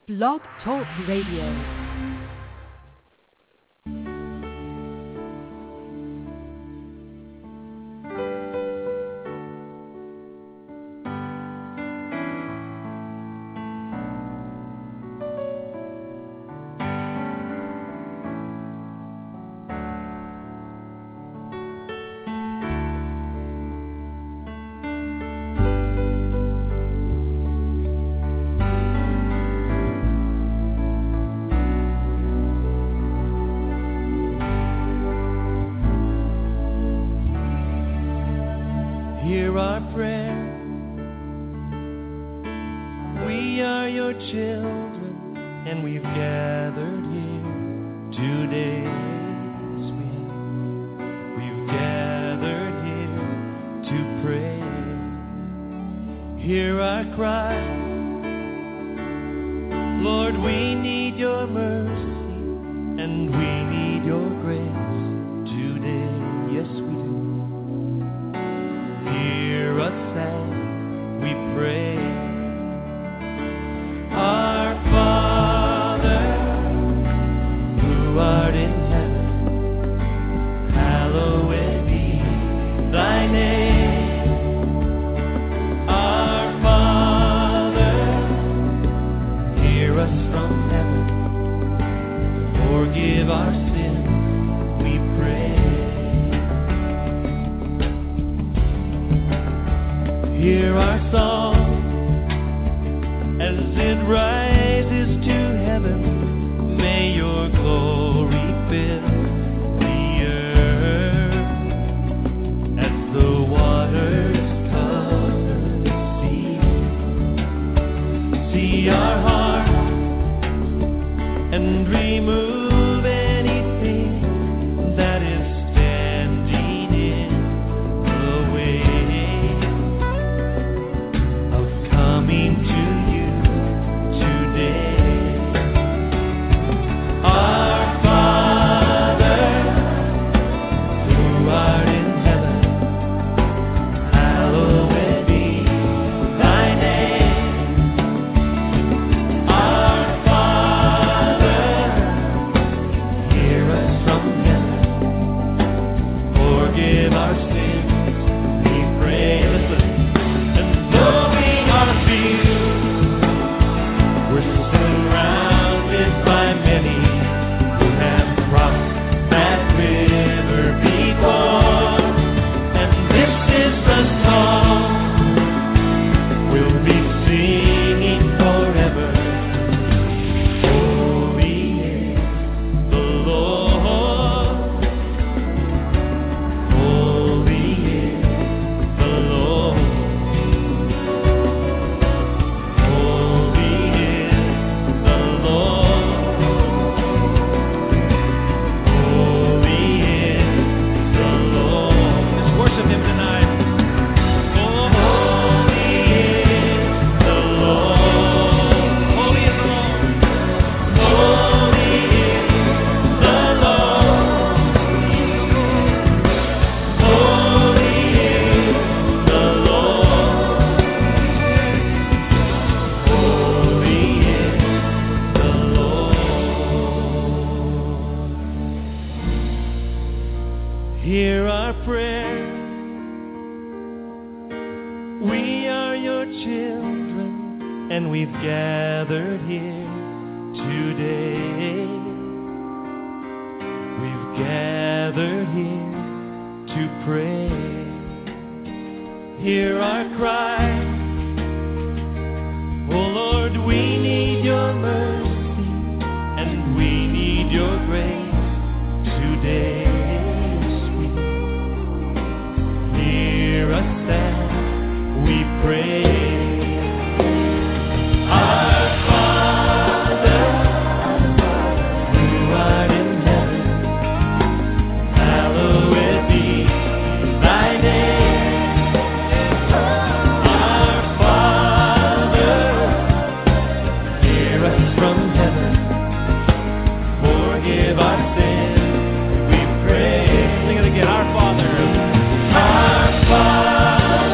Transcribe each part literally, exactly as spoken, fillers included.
Blog Talk Radio.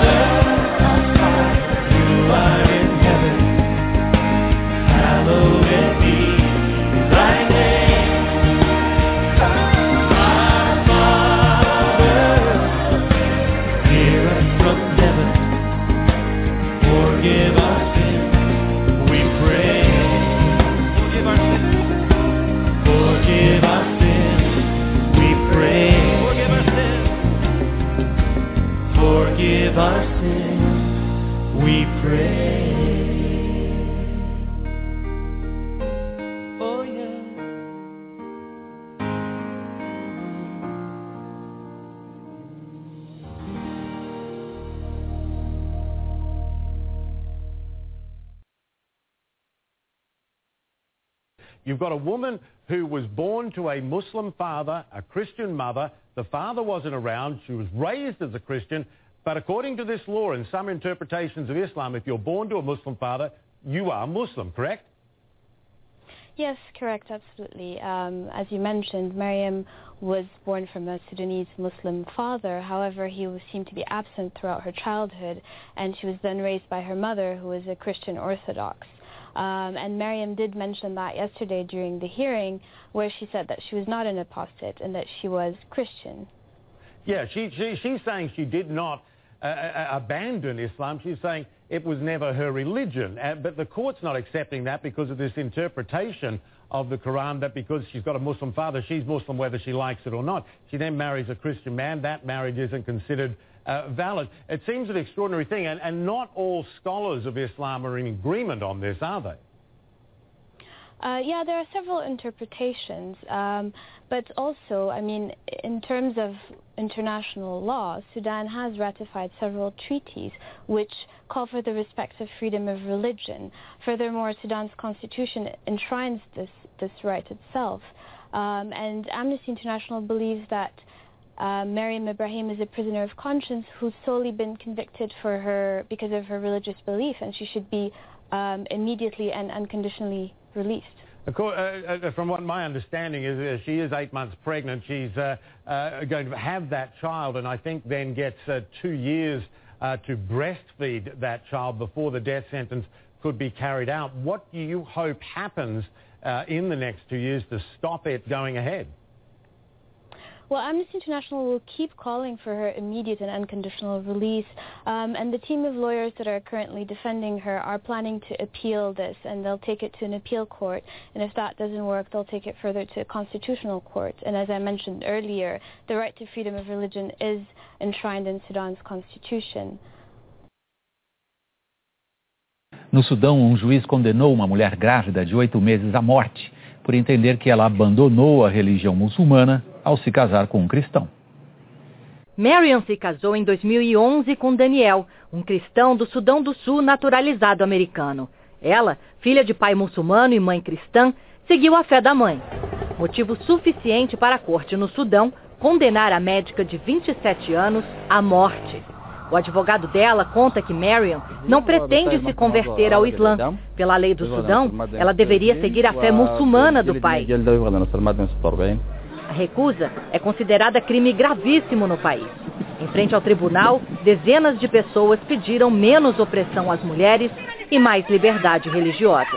Hallowed You've got a woman who was born to a Muslim father, a Christian mother. The father wasn't around. She was raised as a Christian. But according to this law and some interpretations of Islam, if you're born to a Muslim father, you are Muslim, correct? Yes, correct, absolutely. Um, as you mentioned, Maryam was born from a Sudanese Muslim father. However, he was, seemed to be absent throughout her childhood, and she was then raised by her mother, who was a Christian Orthodox. Um, and Maryam did mention that yesterday during the hearing, where she said that she was not an apostate and that she was Christian. Yeah, she, she, she's saying she did not uh, abandon Islam. She's saying it was never her religion. Uh, but the court's not accepting that because of this interpretation of the Quran, that because she's got a Muslim father, she's Muslim whether she likes it or not. She then marries a Christian man. That marriage isn't considered uh, valid. It seems an extraordinary thing, and, and not all scholars of Islam are in agreement on this, are they? Uh, yeah, there are several interpretations, um, but also, I mean, in terms of international law, Sudan has ratified several treaties which call for the respect of freedom of religion. Furthermore, Sudan's constitution enshrines this, this right itself. Um, and Amnesty International believes that uh, Maryam Ibrahim is a prisoner of conscience who's solely been convicted for her because of her religious belief, and she should be um, immediately and unconditionally released. Uh, from what my understanding is, uh, she is eight months pregnant. She's uh, uh, going to have that child, and I think then gets uh, two years uh, to breastfeed that child before the death sentence could be carried out. What do you hope happens uh, in the next two years to stop it going ahead? Well, Amnesty International will keep calling for her immediate and unconditional release, um, and the team of lawyers that are currently defending her are planning to appeal this, and they'll take it to an appeal court, and if that doesn't work, they'll take it further to a constitutional court. And as I mentioned earlier, the right to freedom of religion is enshrined in Sudan's constitution. No Sudão, um juiz condenou uma mulher grávida de oito meses à morte por entender que ela abandonou a religião muçulmana ao se casar com um cristão. Maryam se casou em dois mil e onze com Daniel, um cristão do Sudão do Sul naturalizado americano. Ela, filha de pai muçulmano e mãe cristã, seguiu a fé da mãe. Motivo suficiente para a corte no Sudão condenar a médica de vinte e sete anos à morte. O advogado dela conta que Maryam não pretende se converter ao Islã. Pela lei do Sudão, ela deveria seguir a fé muçulmana do pai. A recusa é considerada crime gravíssimo no país. Em frente ao tribunal, dezenas de pessoas pediram menos opressão às mulheres e mais liberdade religiosa.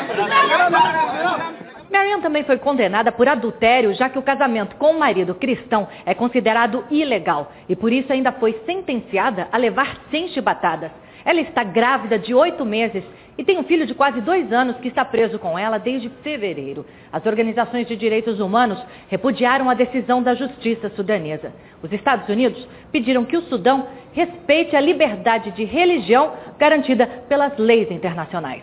Maryam também foi condenada por adultério, já que o casamento com um marido cristão é considerado ilegal e por isso ainda foi sentenciada a levar cem chibatadas. Ela está grávida de oito meses e tem um filho de quase dois anos que está preso com ela desde fevereiro. As organizações de direitos humanos repudiaram a decisão da justiça sudanesa. Os Estados Unidos pediram que o Sudão respeite a liberdade de religião garantida pelas leis internacionais.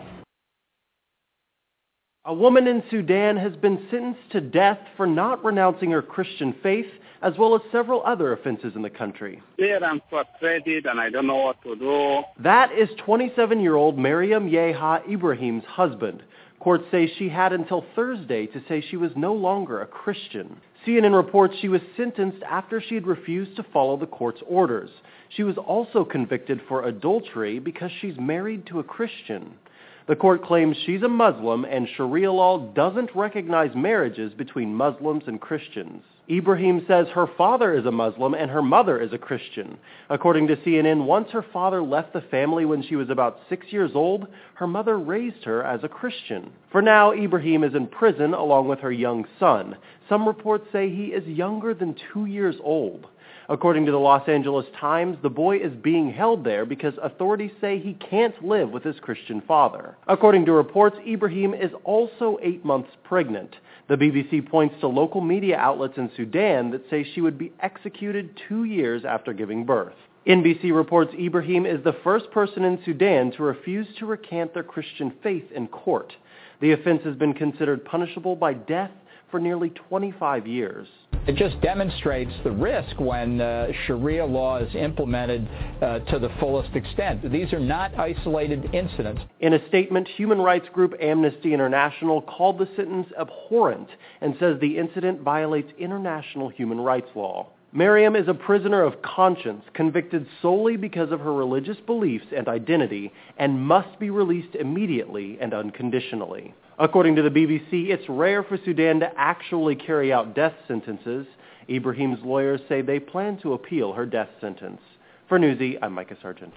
A woman in Sudan has been sentenced to death for not renouncing her Christian faith, as well as several other offenses in the country. Here I'm frustrated and I don't know what to do. That is twenty-seven-year-old Maryam Yeha Ibrahim's husband. Courts say she had until Thursday to say she was no longer a Christian. C N N reports she was sentenced after she had refused to follow the court's orders. She was also convicted for adultery because she's married to a Christian. The court claims she's a Muslim and Sharia law doesn't recognize marriages between Muslims and Christians. Ibrahim says her father is a Muslim and her mother is a Christian. According to C N N, once her father left the family when she was about six years old, her mother raised her as a Christian. For now, Ibrahim is in prison along with her young son. Some reports say he is younger than two years old. According to the Los Angeles Times, the boy is being held there because authorities say he can't live with his Christian father. According to reports, Ibrahim is also eight months pregnant. The B B C points to local media outlets in Sudan that say she would be executed two years after giving birth. N B C reports Ibrahim is the first person in Sudan to refuse to recant their Christian faith in court. The offense has been considered punishable by death for nearly twenty-five years. It just demonstrates the risk when uh, Sharia law is implemented uh, to the fullest extent. These are not isolated incidents. In a statement, human rights group Amnesty International called the sentence abhorrent and says the incident violates international human rights law. Miriam is a prisoner of conscience, convicted solely because of her religious beliefs and identity, and must be released immediately and unconditionally. According to the B B C, it's rare for Sudan to actually carry out death sentences. Ibrahim's lawyers say they plan to appeal her death sentence. For Newsy, I'm Micah Sargent.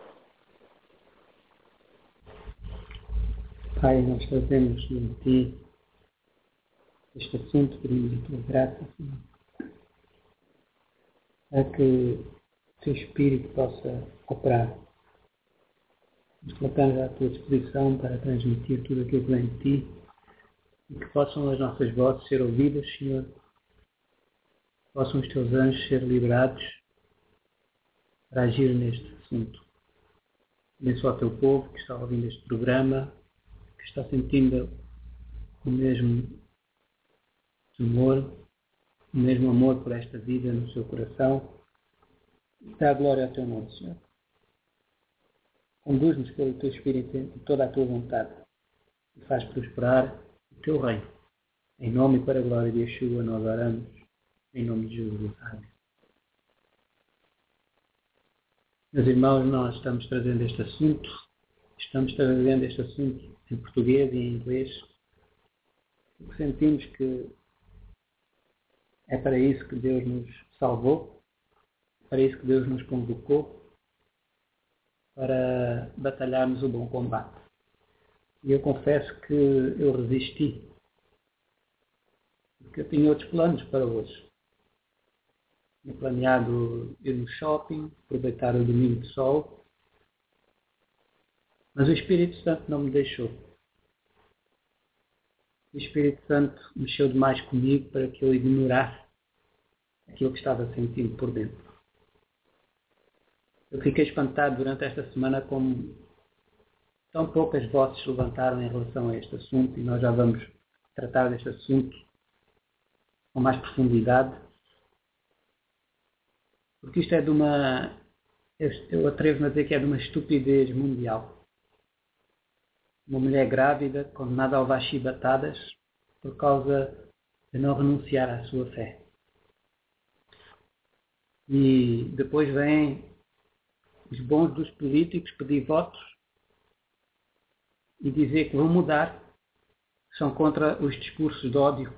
Pai, nós trazemos em Ti este assunto, pedimos a Tua graça, Senhor, a que o Teu Espírito possa operar. Nos colocamos à Tua disposição para transmitir tudo aquilo que vem de Ti e que possam as nossas vozes ser ouvidas, Senhor, possam os Teus anjos ser liberados para agir neste assunto. Abençoa o Teu povo que está ouvindo este programa, que está sentindo o mesmo temor, o mesmo amor por esta vida no seu coração. Dá glória ao Teu nome, Senhor. Conduz-nos pelo Teu Espírito e toda a Tua vontade e faz prosperar o Teu reino. Em nome e para a glória de Yeshua nós oramos. Em nome de Jesus. Amém. Meus irmãos, nós estamos trazendo este assunto, estamos trazendo este assunto em português e em inglês, porque sentimos que é para isso que Deus nos salvou, é para isso que Deus nos convocou, para batalharmos o bom combate. E eu confesso que eu resisti, porque eu tinha outros planos para hoje. Tinha planeado ir no shopping, aproveitar o domingo de sol, mas o Espírito Santo não me deixou. O Espírito Santo mexeu demais comigo para que eu ignorasse aquilo que estava sentindo por dentro. Eu fiquei espantado durante esta semana como tão poucas vozes se levantaram em relação a este assunto, e nós já vamos tratar deste assunto com mais profundidade, porque isto é de uma, eu atrevo-me a dizer que é de uma estupidez mundial. Uma mulher grávida condenada ao levar chibatadas por causa de não renunciar à sua fé. E depois vêm os bons dos políticos pedir votos e dizer que vão mudar, que são contra os discursos de ódio.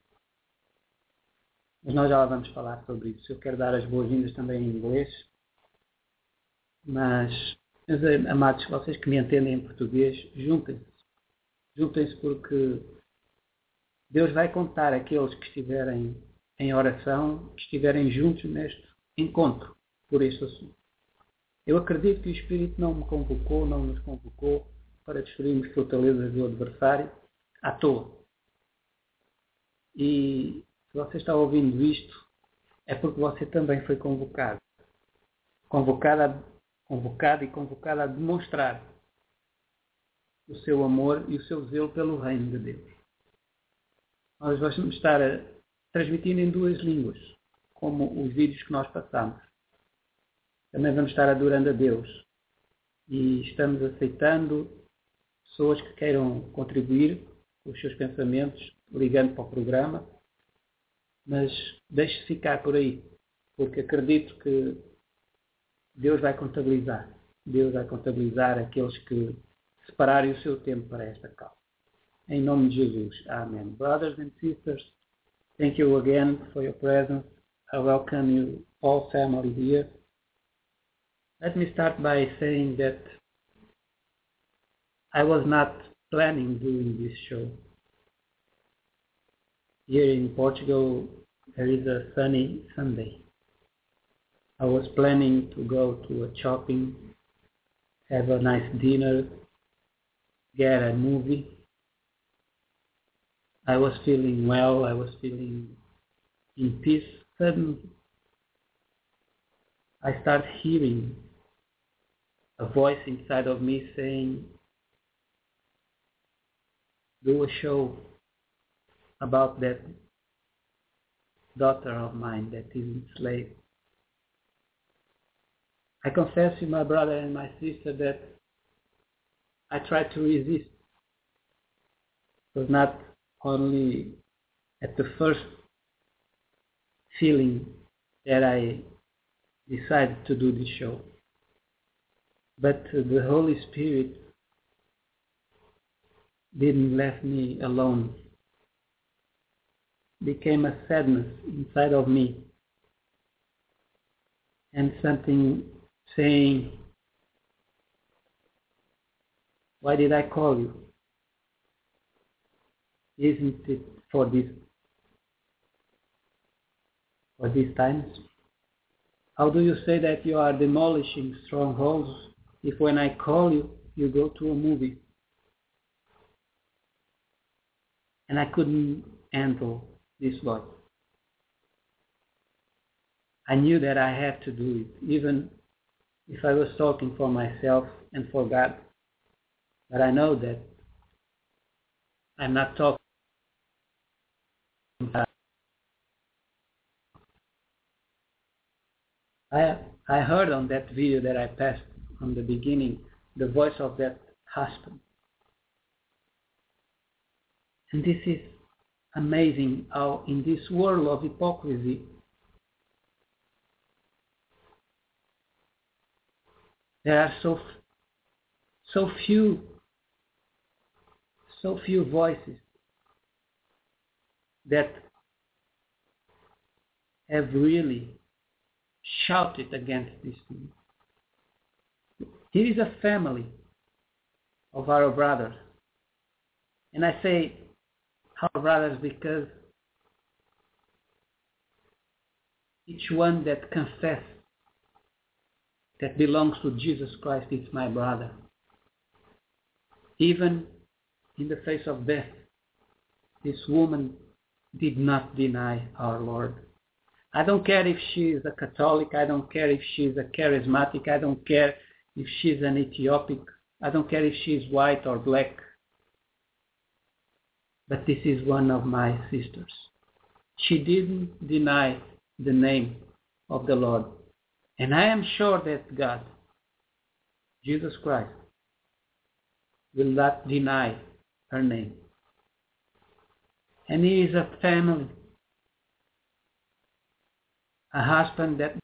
Mas nós já vamos falar sobre isso. Eu quero dar as boas-vindas também em inglês, mas, meus amados, vocês que me entendem em português, juntem-se. Juntem-se porque Deus vai contar aqueles que estiverem em oração, que estiverem juntos neste encontro por este assunto. Eu acredito que o Espírito não me convocou, não nos convocou para destruirmos fortalezas do adversário à toa. E se você está ouvindo isto, é porque você também foi convocado. Convocado, a, convocado e convocado a demonstrar o seu amor e o seu zelo pelo reino de Deus. Nós vamos estar a transmitir em duas línguas, como os vídeos que nós passamos. Também vamos estar adorando a Deus e estamos aceitando pessoas que queiram contribuir com os seus pensamentos, ligando para o programa, mas deixe-se ficar por aí, porque acredito que Deus vai contabilizar. Deus vai contabilizar aqueles que separarem o seu tempo para esta causa. Em nome de Jesus. Amém. Brothers and sisters, thank you again for your presence. I welcome you all family here. Let me start by saying that I was not planning doing this show. Here in Portugal, there is a sunny Sunday. I was planning to go to a shopping, have a nice dinner, get a movie. I was feeling well, I was feeling in peace. Suddenly, I start hearing a voice inside of me saying, do a show about that daughter of mine that is enslaved. I confess to my brother and my sister that I tried to resist. It was not only at the first feeling that I decided to do this show, but the Holy Spirit didn't leave me alone. It became a sadness inside of me, and something saying, why did I call you? Isn't it for this for these times? How do you say that you are demolishing strongholds if when I call you, you go to a movie? And I couldn't handle this voice. I knew that I had to do it, even if I was talking for myself and for God. But I know that I'm not talking. I I heard on that video that I passed on the beginning the voice of that husband. And this is amazing how in this world of hypocrisy there are so so few so few voices that have really shouted against this thing. Here is a family of our brothers. And I say our brothers because each one that confesses that belongs to Jesus Christ is my brother. Even in the face of death, this woman did not deny our Lord. I don't care if she is a Catholic, I don't care if she is a charismatic, I don't care if she's an Ethiopic, I don't care if she's white or black. But this is one of my sisters. She didn't deny the name of the Lord. And I am sure that God, Jesus Christ, will not deny her name. And he is a family, a husband that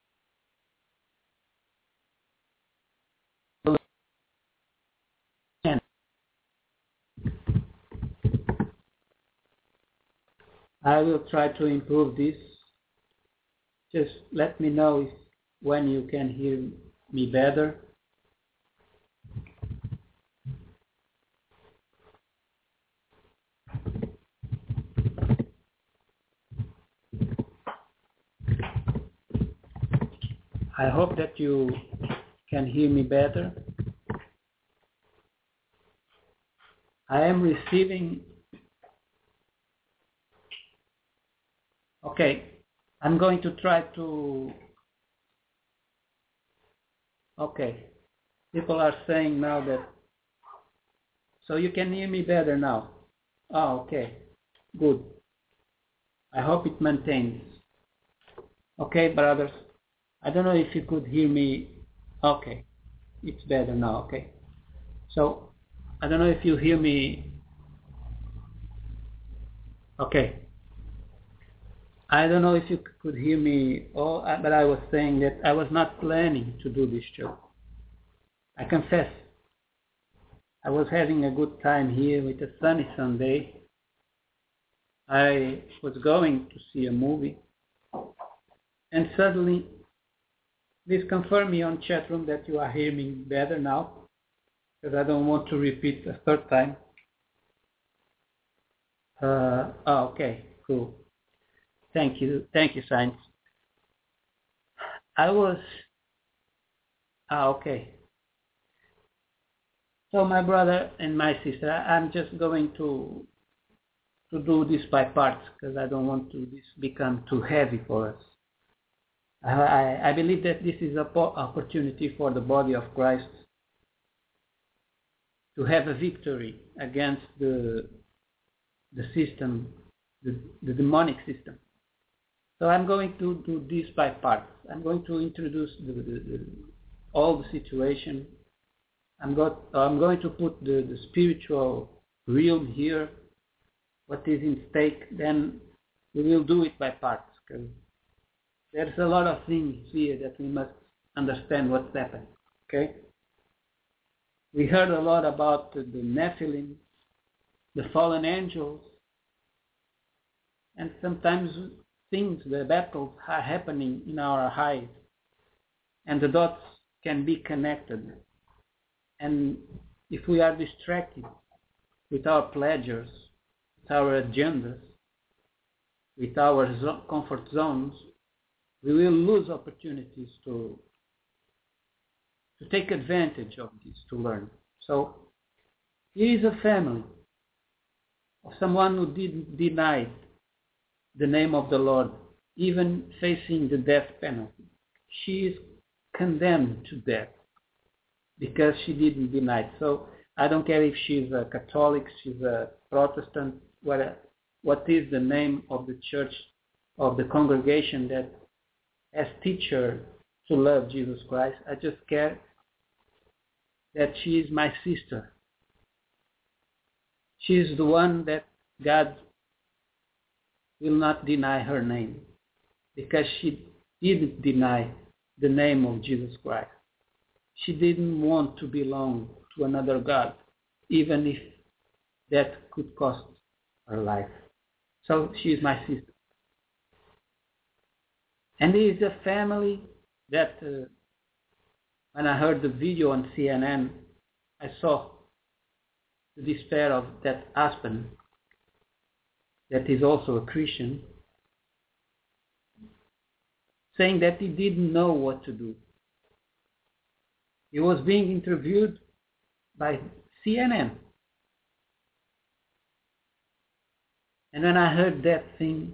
I will try to improve this. Just let me know if, when you can hear me better. I hope that you can hear me better. I am receiving. Okay, I'm going to try to. Okay, people are saying now that. So you can hear me better now. Oh, okay, good. I hope it maintains. Okay, brothers. I don't know if you could hear me. Okay, it's better now. Okay, so I don't know if you hear me. Okay, I don't know if you could hear me, or, but I was saying that I was not planning to do this show. I confess, I was having a good time here with a sunny Sunday. I was going to see a movie, and suddenly, please confirm me on chat room that you are hearing me better now, because I don't want to repeat a third time. Uh, oh, okay, cool. Thank you, thank you, Science. I was, ah, okay. So my brother and my sister, I'm just going to to do this by parts, because I don't want to this become too heavy for us. I, I believe that this is an opportunity for the body of Christ to have a victory against the the system, the, the demonic system. So I'm going to do this by parts. I'm going to introduce the, the, the, all the situation. I'm, got, I'm going to put the, the spiritual realm here, what is in stake. Then we will do it by parts, because there's a lot of things here that we must understand what's happening. Okay? We heard a lot about the, the Nephilim, the fallen angels, and sometimes things, the battles are happening in our eyes, and the dots can be connected. And if we are distracted with our pleasures, with our agendas, with our zo- comfort zones, we will lose opportunities to to take advantage of this, to learn. So here is a family of someone who did deny the name of the Lord, even facing the death penalty. She is condemned to death because she didn't deny it. So I don't care if she's a Catholic, she's a Protestant, what, what is the name of the church, of the congregation that has teach her to love Jesus Christ. I just care that she is my sister. She is the one that God will not deny her name, because she didn't deny the name of Jesus Christ. She didn't want to belong to another God, even if that could cost her life. So she is my sister. And there is a family that, uh, when I heard the video on C N N, I saw the despair of that husband that is also a Christian, saying that he didn't know what to do. He was being interviewed by C N N. And when I heard that thing,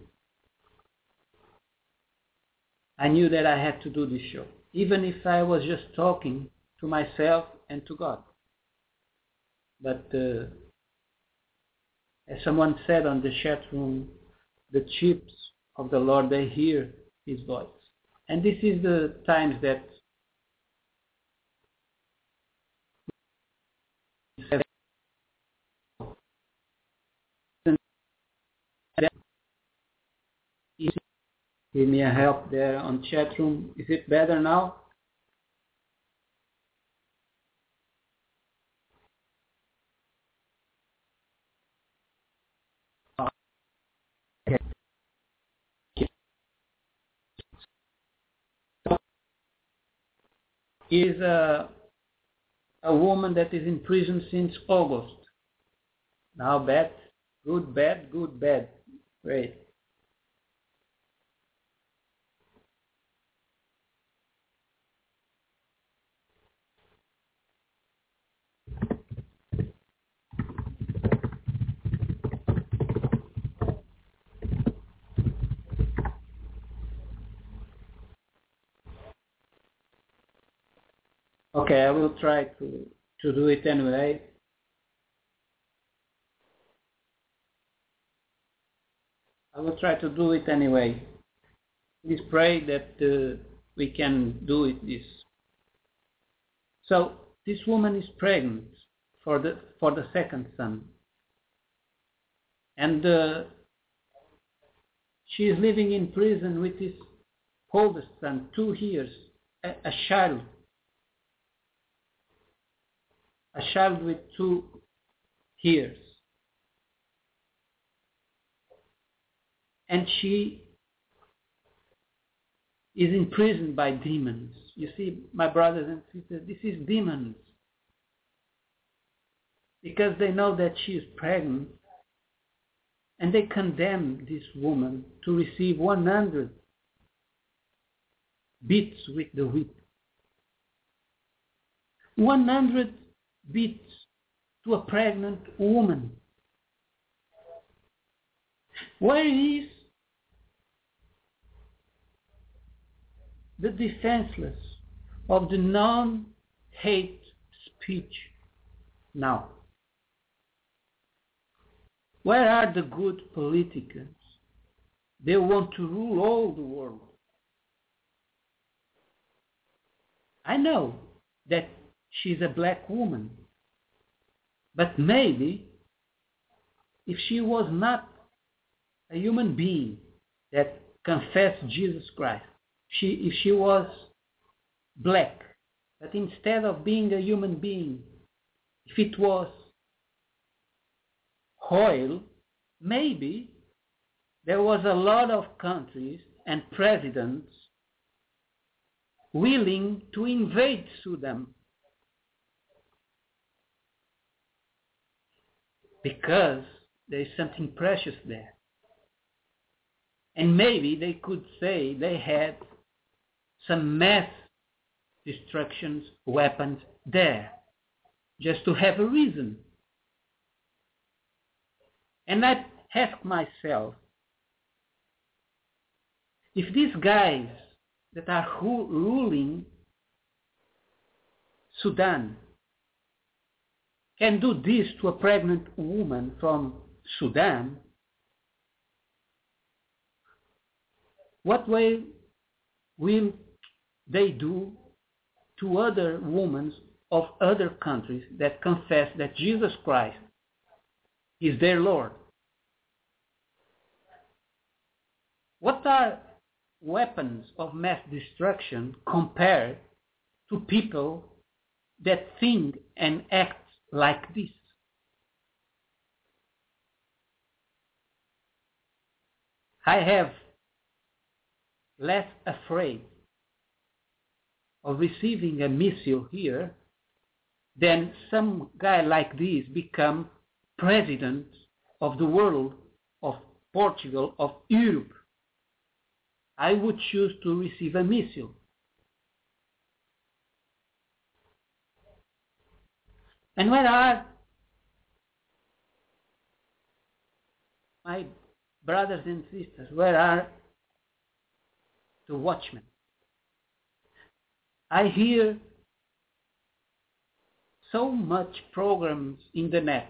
I knew that I had to do this show, even if I was just talking to myself and to God. But uh, as someone said on the chat room, the sheep of the Lord, they hear his voice. And this is the times that give me a help there on chat room. Is it better now? Is a, a woman that is in prison since August. Now bad, good, bad, good, bad. Great. Okay, I will try to, to do it anyway. I will try to do it anyway. Please pray that uh, we can do it this. So this woman is pregnant for the for the second son, and uh, she is living in prison with his oldest son, two years, a, a child. A child with two years. And she is imprisoned by demons. You see, my brothers and sisters, this is demons. Because they know that she is pregnant, and they condemn this woman to receive one hundred beats with the whip. one hundred beats to a pregnant woman. Where is the defenseless of the non-hate speech now? Where are the good politicians They want to rule all the world. I know that she's a black woman, but maybe if she was not a human being that confessed Jesus Christ, she, if she was black, but instead of being a human being, if it was oil, maybe there was a lot of countries and presidents willing to invade Sudan because there is something precious there. And maybe they could say they had some mass destruction weapons there, just to have a reason. And I ask myself, if these guys that are ru- ruling Sudan can do this to a pregnant woman from Sudan, what way will they do to other women of other countries that confess that Jesus Christ is their Lord? What are weapons of mass destruction compared to people that think and act like this? I have less afraid of receiving a missile here than some guy like this become president of the world, of Portugal, of Europe. I would choose to receive a missile. And where are my brothers and sisters? Where are the watchmen? I hear so much programs in the net,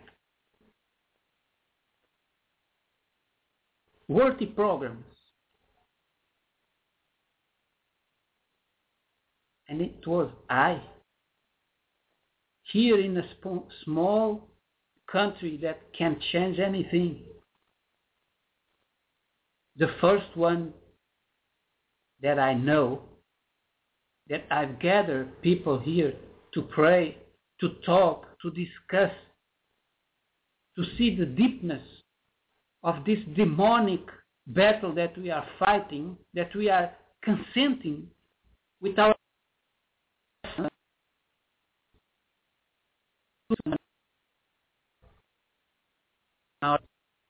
worthy programs, and it was I, here in a sp- small country that can change anything, the first one that I know, that I've gathered people here to pray, to talk, to discuss, to see the deepness of this demonic battle that we are fighting, that we are consenting with our our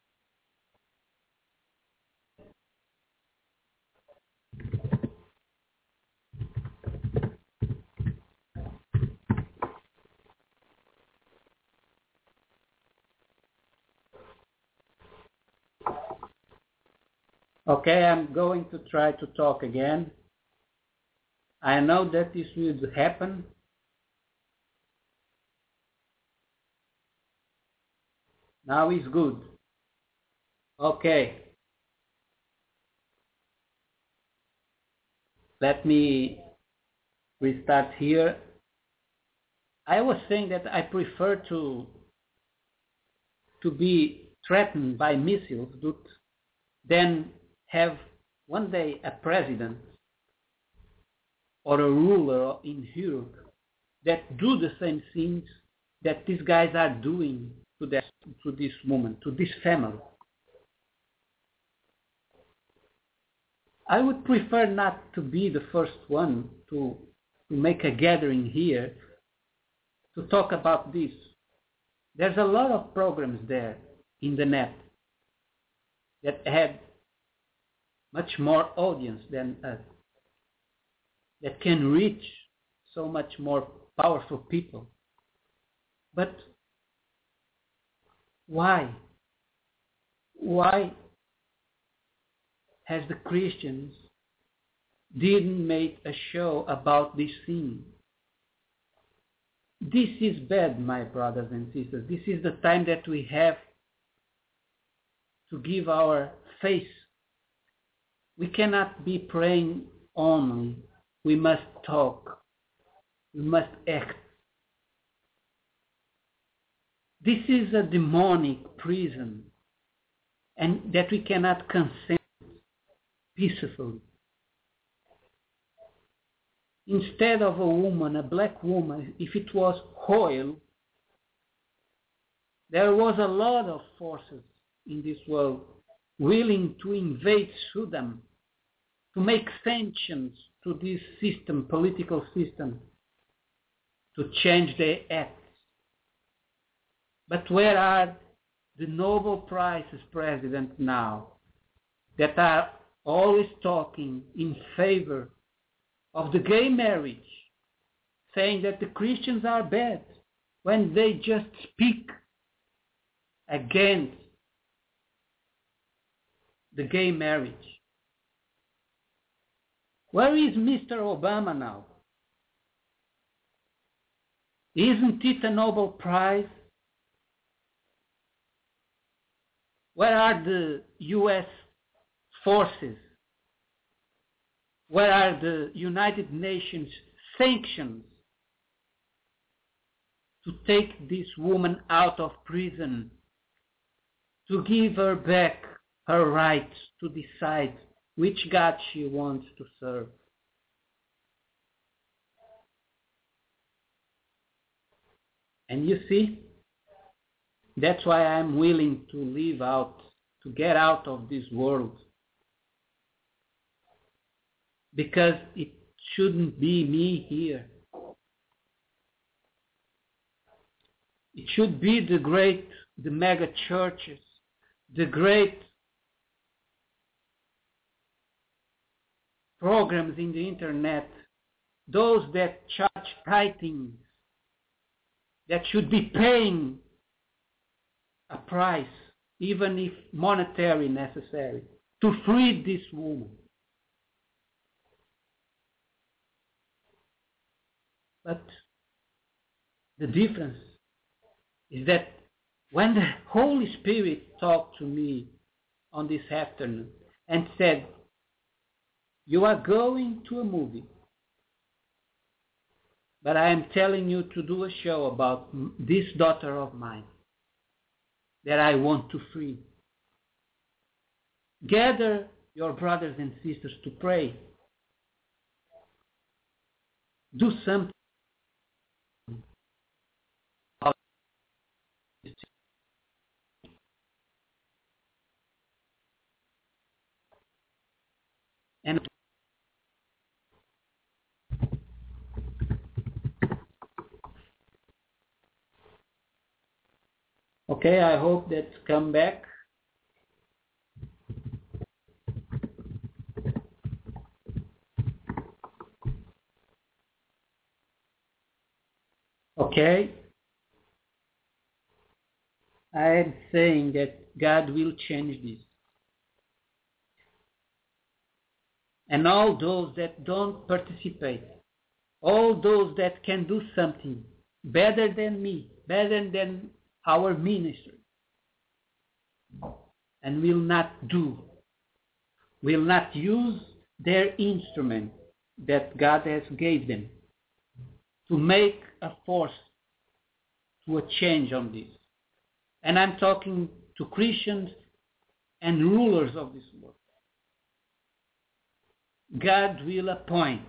Okay, I'm going to try to talk again. I know that this will happen. Now is good. Okay. Let me restart here. I was saying that I prefer to to be threatened by missiles than have one day a president or a ruler in Europe that do the same things that these guys are doing to, that, to this woman, to this family. I would prefer not to be the first one to, to make a gathering here to talk about this. There's a lot of programs there in the net that had much more audience than us, that can reach so much more powerful people. But why? Why has the Christians didn't make a show about this thing? This is bad, my brothers and sisters. This is the time that we have to give our face we cannot be praying only. We must talk. We must act. This is a demonic prison, and that we cannot consent peacefully. Instead of a woman, a black woman, if it was Hoyle, there was a lot of forces in this world willing to invade Sudan, to make sanctions to this system, political system, to change their acts. But where are the Nobel Prizes presidents now that are always talking in favor of the gay marriage, saying that the Christians are bad, when they just speak against the gay marriage? Where is Mister Obama now? Isn't it a Nobel Prize? Where are the U S forces? Where are the United Nations sanctions to take this woman out of prison, to give her back her right to decide which God she wants to serve? And you see, that's why I'm willing to live out, to get out of this world. Because it shouldn't be me here. It should be the great, the mega churches, the great programs in the internet, those that charge tithings, that should be paying a price, even if monetary necessary, to free this woman. But the difference is that when the Holy Spirit talked to me on this afternoon and said, you are going to a movie, but I am telling you to do a show about this daughter of mine that I want to free. Gather your brothers and sisters to pray. Do something. And okay, I hope that's come back. Okay. I am saying that God will change this. And all those that don't participate, all those that can do something better than me, better than our ministry, and will not do, will not use their instrument that God has gave them to make a force to a change on this. And I'm talking to Christians and rulers of this world. God will appoint.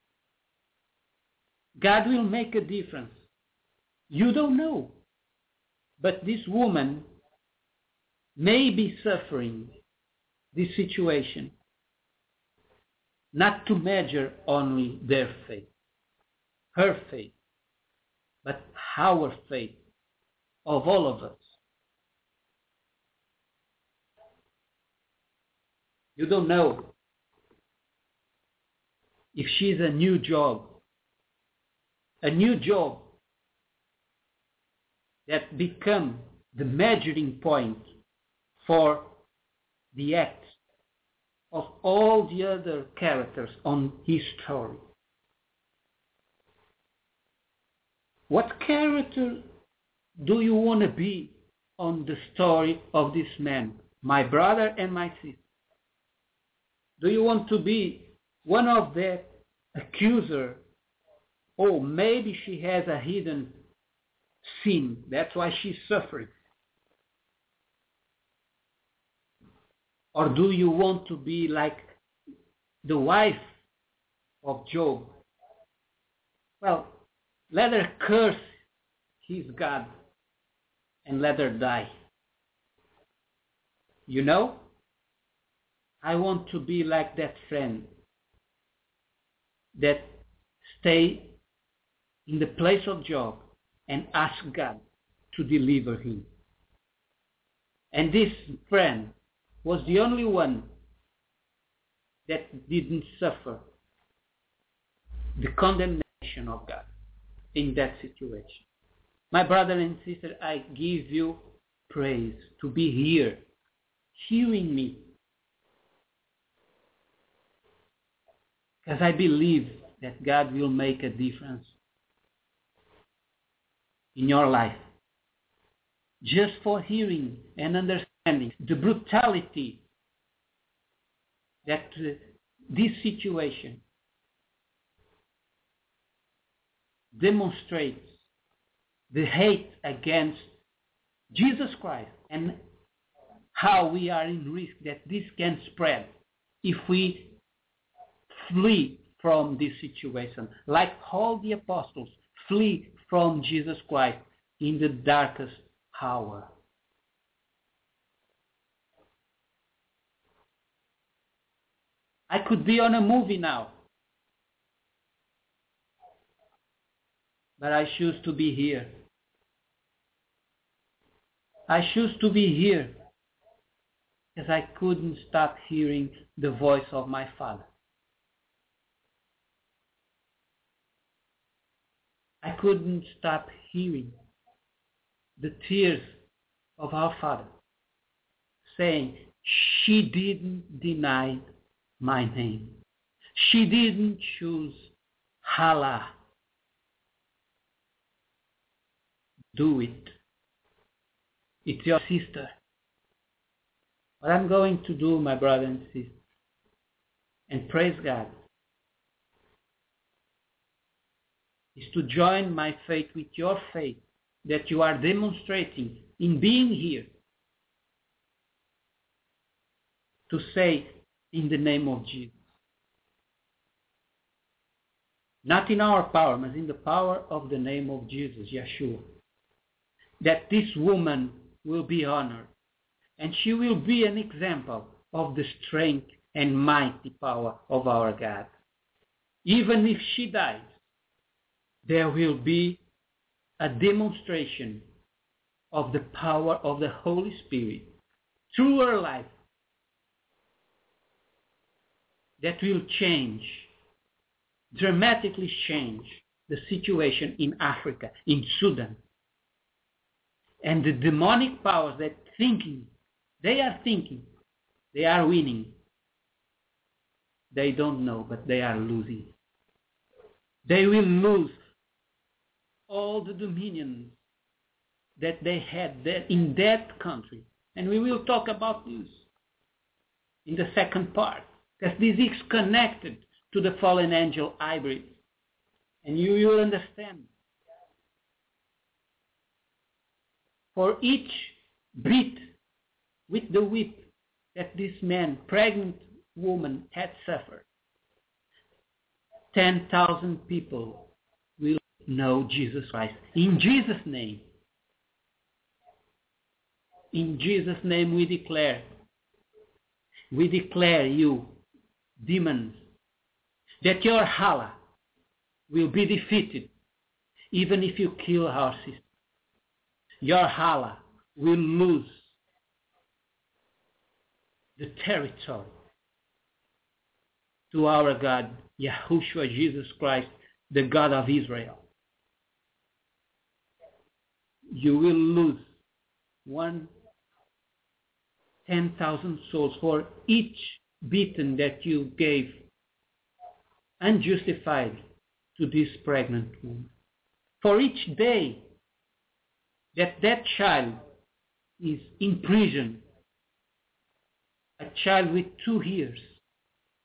God will make a difference. You don't know. But this woman may be suffering this situation, not to measure only their faith, her faith, but our faith of all of us. You don't know if she's a new job, a new job that become the measuring point for the acts of all the other characters on his story. What character do you want to be on the story of this man, my brother and my sister? Do you want to be one of the accuser? Oh, maybe she has a hidden sin. That's why she's suffering. Or do you want to be like the wife of Job? Well, let her curse his God and let her die. You know, I want to be like that friend that stay in the place of Job and ask God to deliver him. And this friend was the only one that didn't suffer the condemnation of God in that situation. My brother and sister, I give you praise to be here, hearing me. Because I believe that God will make a difference in your life. Just for hearing and understanding the brutality that uh, this situation demonstrates, the hate against Jesus Christ, and how we are in risk that this can spread if we flee from this situation, like all the apostles flee from Jesus Christ in the darkest hour. I could be on a movie now, but I choose to be here. I choose to be here because I couldn't stop hearing the voice of my Father. I couldn't stop hearing the tears of our Father saying, she didn't deny my name. She didn't choose Allah. Do it. It's your sister. What I'm going to do, my brother and sister, and praise God, is to join my faith with your faith that you are demonstrating in being here, to say, in the name of Jesus. Not in our power, but in the power of the name of Jesus, Yeshua. That this woman will be honored, and she will be an example of the strength and mighty power of our God. Even if she dies, there will be a demonstration of the power of the Holy Spirit through her life that will change, dramatically change the situation in Africa, in Sudan. And the demonic powers that thinking, they are thinking, they are winning. They don't know, but they are losing. They will lose all the dominion that they had in that country. And we will talk about this in the second part, because this is connected to the fallen angel hybrid. And you will understand. For each beat with the whip that this man, pregnant woman, had suffered, ten thousand people will know Jesus Christ. In Jesus' name. In Jesus' name we declare, we declare you, demons, that your Allah will be defeated even if you kill our sister. Your Allah will lose the territory to our God, Yahushua Jesus Christ, the God of Israel. You will lose one ten thousand souls for each beaten that you gave unjustified to this pregnant woman. For each day that that child is in prison, a child with two years,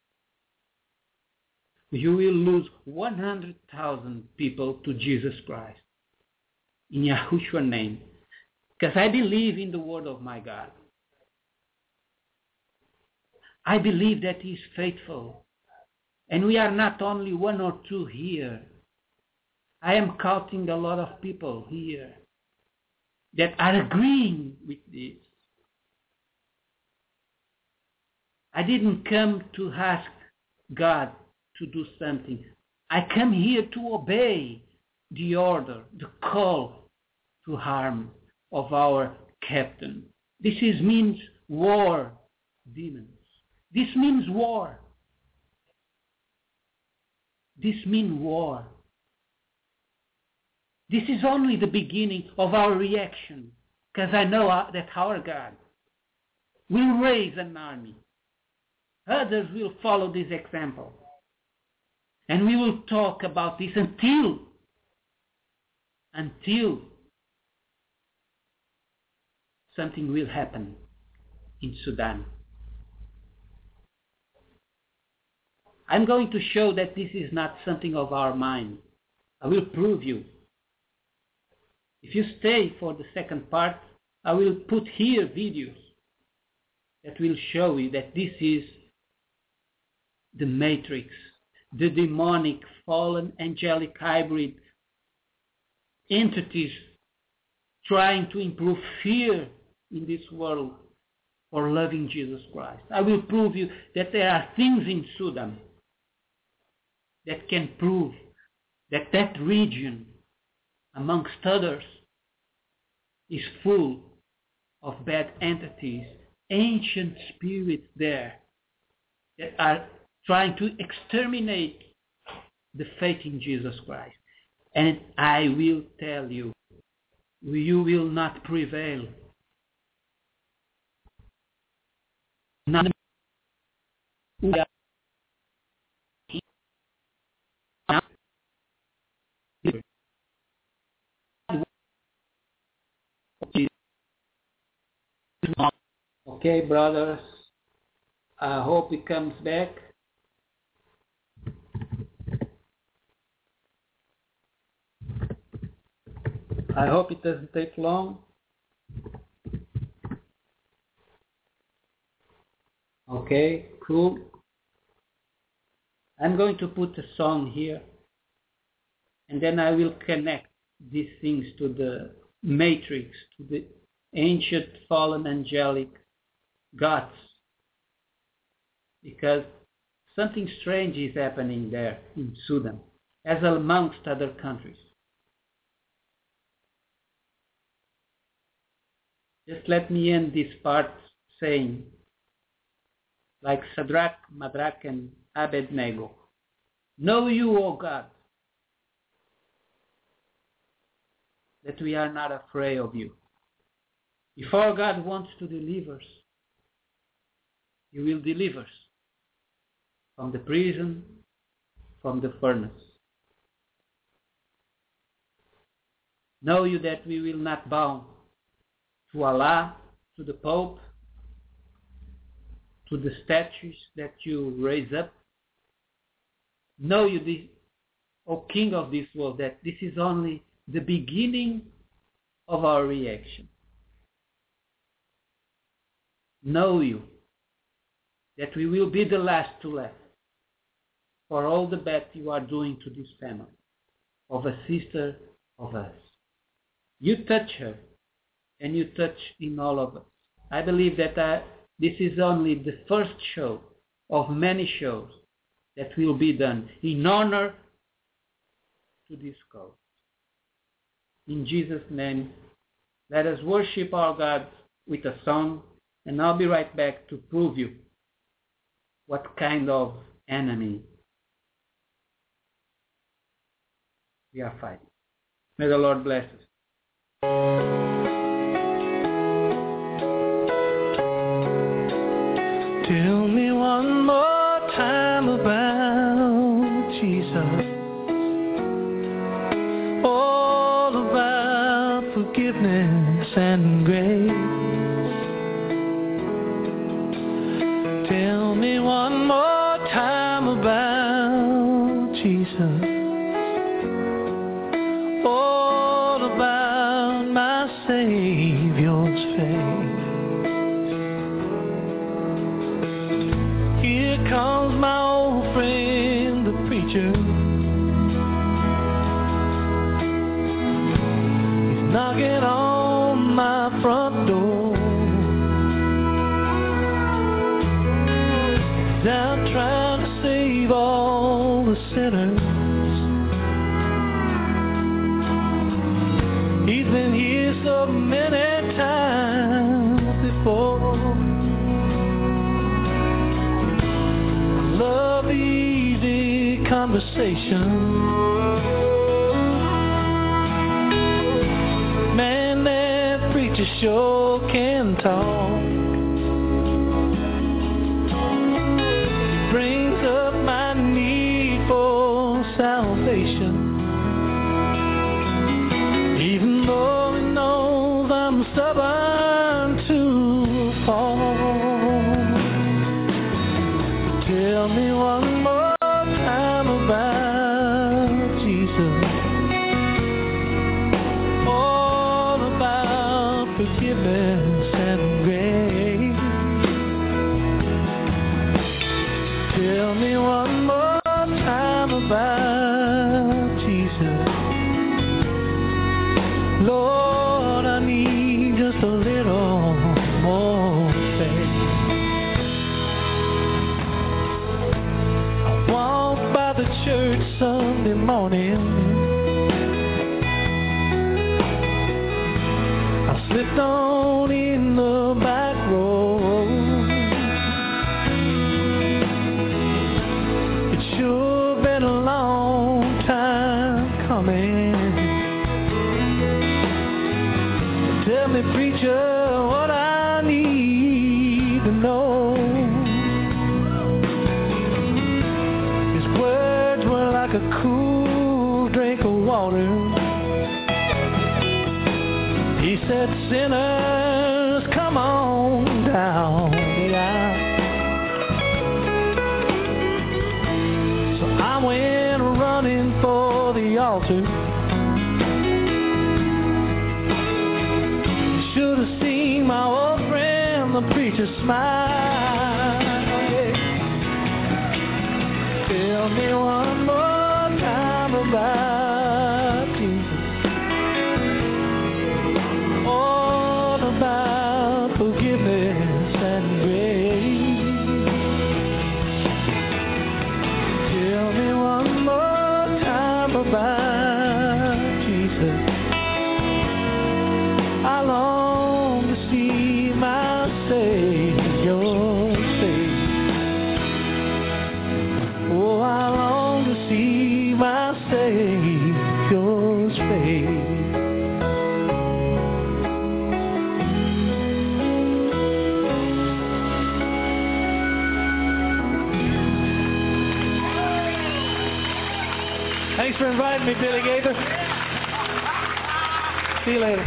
you will lose one hundred thousand people to Jesus Christ. In Yahushua's name. Because I believe in the word of my God. I believe that He is faithful. And we are not only one or two here. I am counting a lot of people here that are agreeing with this. I didn't come to ask God to do something. I come here to obey the order, the call to harm of our captain. This is means war, demons. This means war. This means war. This is only the beginning of our reaction, because I know that our God will raise an army. Others will follow this example. And we will talk about this until, until something will happen in Sudan. I'm going to show that this is not something of our mind. I will prove you. If you stay for the second part, I will put here videos that will show you that this is the matrix, the demonic, fallen, angelic hybrid entities trying to improve fear in this world for loving Jesus Christ. I will prove you that there are things in Sudan that can prove that that region, amongst others, is full of bad entities, ancient spirits there that are trying to exterminate the faith in Jesus Christ. And I will tell you, you will not prevail. Not Okay, brothers, I hope he comes back. I hope it doesn't take long. Okay, cool. I'm going to put a song here, and then I will connect these things to the matrix, to the ancient fallen angelic gods, because something strange is happening there in Sudan, as amongst other countries. Just let me end this part saying, like Shadrach, Meshach, and Abednego, know you, O God, that we are not afraid of you. If our God wants to deliver us, He will deliver us from the prison, from the furnace. Know you that we will not bow to Allah, to the Pope, to the statues that you raise up. Know you, this, O King of this world, that this is only the beginning of our reaction. Know you that we will be the last to left for all the bad you are doing to this family, of a sister of us. You touch her, and you touch in all of us. I believe that I, this is only the first show of many shows that will be done in honor to this cause. In Jesus' name, let us worship our God with a song, and I'll be right back to prove you what kind of enemy we are fighting. May the Lord bless us. Tell me one more time about Jesus. All about forgiveness and grace. Tell me one more time about Jesus. All about my Savior's face. Here comes my old friend, the preacher. He's knocking on my front door. He's out trying to save all the sinners. He's been here so many times before. I love the easy conversation. Man, that preacher sure can talk. He brings up my need for salvation. Even though he knows I'm stubborn to a fault. Tell me one more time about Jesus. All about forgiveness and grace. Tell me one more time about Jesus. Lord, I need just a little more faith. I walk by the church Sunday morning. I slipped on in the back row. It's sure been a long time coming. Tell me, preacher, what I need to know. His words were like a cool drink of water. He said, sinners, come on down the aisle. So I went running for the altar. Should have seen my old friend, the preacher, smile. Tell me one more time about Jesus. All about forgiveness and grace. Tell me one more time about Jesus. I long to see my Savior's face. Oh, I long to see my Savior's face. Thanks for inviting me, Billy Gaither. See you later.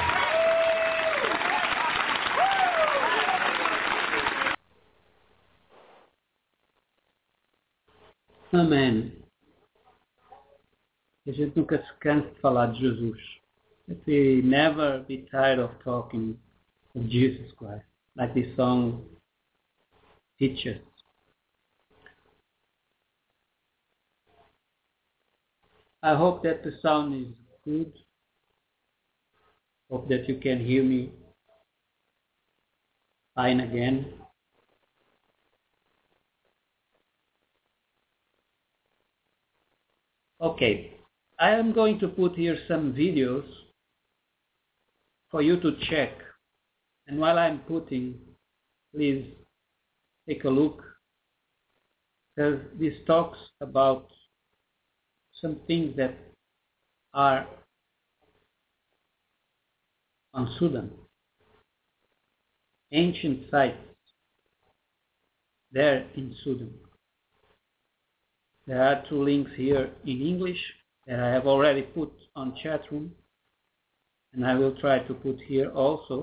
Amém. Que a gente nunca se canse de falar de Jesus. That we never be tired of talking of Jesus Christ, like this song teaches. I hope that the sound is good. Hope that you can hear me fine again. Okay, I am going to put here some videos for you to check. And while I'm putting, please take a look, because this talks about some things that are on Sudan. Ancient sites there in Sudan. There are two links here in English that I have already put on chat room, and I will try to put here also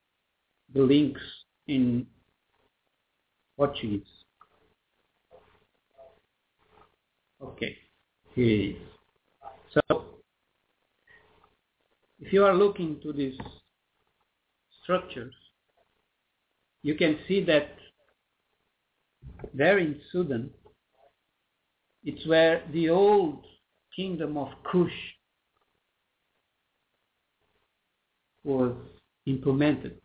the links in Portuguese. Okay, here it is. So, if you are looking to these structures, you can see that there in Sudan, it's where the old kingdom of Kush was implemented.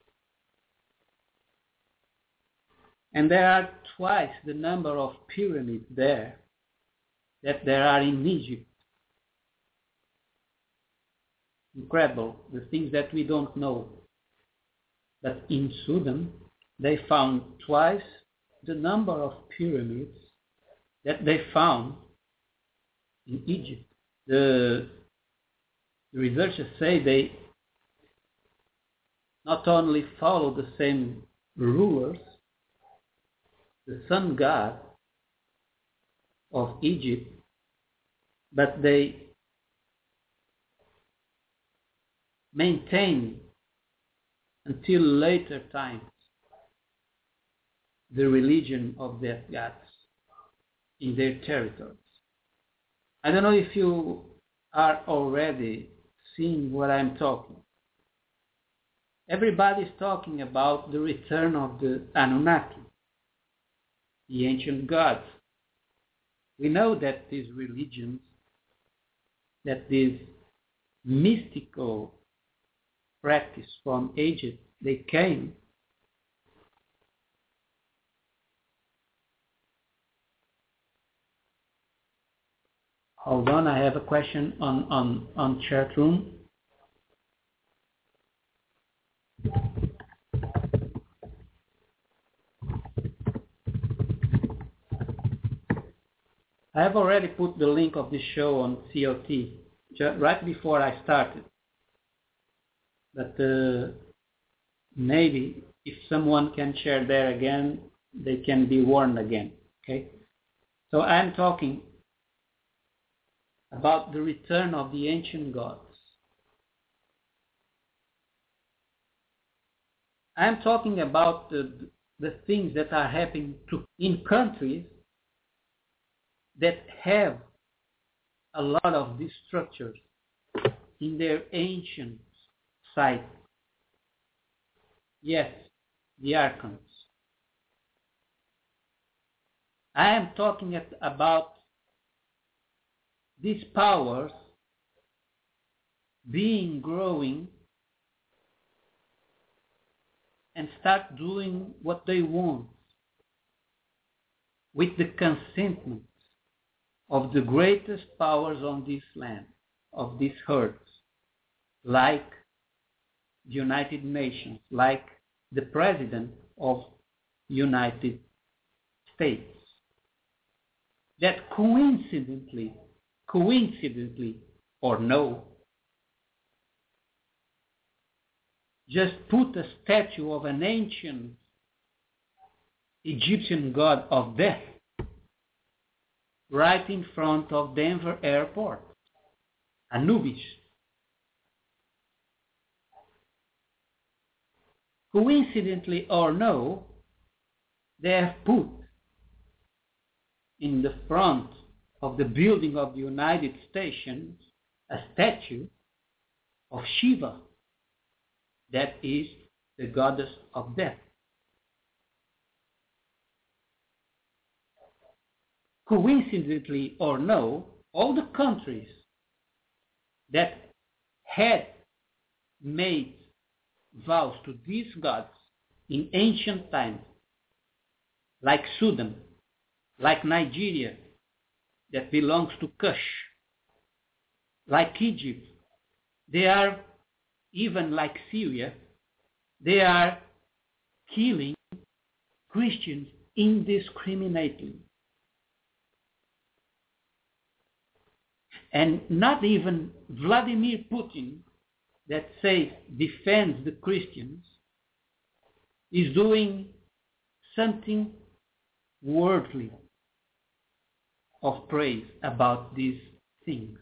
And there are twice the number of pyramids there that there are in Egypt. Incredible, the things that we don't know. But in Sudan, they found twice the number of pyramids that they found in Egypt. The, the researchers say they not only follow the same rulers, the sun god of Egypt, but they maintain until later times the religion of their gods in their territories. I don't know if you are already seeing what I'm talking. Everybody's talking about the return of the Anunnaki, the ancient gods. We know that these religions, that these mystical practice from Egypt, they came Hold on, I have a question on, on, on chat room. I have already put the link of this show on C O T right before I started. But uh, maybe if someone can share there again, they can be warned again. Okay? So I'm talking about the return of the ancient gods. I'm talking about the, the things that are happening to, in countries that have a lot of these structures in their ancient sites. Yes, the archons. I am talking at, about these powers being growing and start doing what they want with the consentment of the greatest powers on this land, of this earth, like the United Nations, like the President of United States, that coincidentally, coincidentally or no, just put a statue of an ancient Egyptian god of death right in front of Denver Airport, Anubis. Coincidentally or no, they have put in the front of the building of the United Stations a statue of Shiva, that is the goddess of death. Coincidentally or no, all the countries that had made vows to these gods in ancient times, like Sudan, like Nigeria, that belongs to Kush, like Egypt, they are, even like Syria, they are killing Christians indiscriminately. And not even Vladimir Putin, that says defends the Christians, is doing something worldly of praise about these things.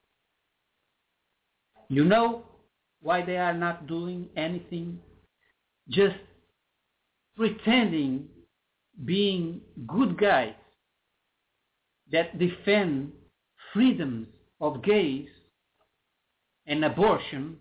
You know why they are not doing anything? Just pretending being good guys that defend freedoms of gays and abortion,